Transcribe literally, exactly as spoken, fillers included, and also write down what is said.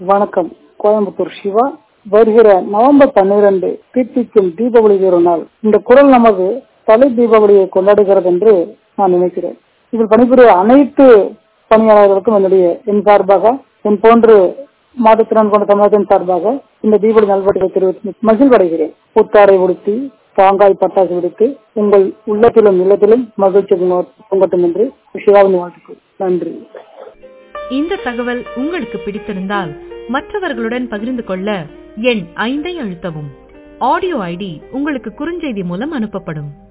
வணக்கம். கோயம்புத்தூர் சிவா. வருகிற நவம்பர் பன்னிரண்டு தீர்த்திக்கும் தீபாவளி திருநாள். இந்த குரல் நமது தலை தீபாவளியை கொண்டாடுகிறது என்று நான் நினைக்கிறேன். இதில் பணிபுரிய அனைத்து பணியாளர்களுக்கும் என்னுடைய என் சார்பாக, என் போன்று மாற்றுத்திறன் கொண்ட சமூகத்தின் சார்பாக இந்த தீபாவளி நல்வாழ்த்துக்களை தெரிவித்து மகிழ்வடைகிறேன். புத்தாடை உடுத்தி பாங்காய் பட்டாசு வெடித்து உங்கள் உள்ளத்திலும் இல்லத்திலும் மகிழ்ச்சி பொங்கட்டும் என்று சிவாவின் வாழ்த்துக்கள். நன்றி. இந்த தகவல் உங்களுக்கு பிடித்திருந்தால் மற்றவர்களுடன் பகிர்ந்து கொள்ள எண் ஐந்தை அழுத்தவும். ஆடியோ ஐடி உங்களுக்கு குறுஞ்செய்தி மூலம் அனுப்பப்படும்.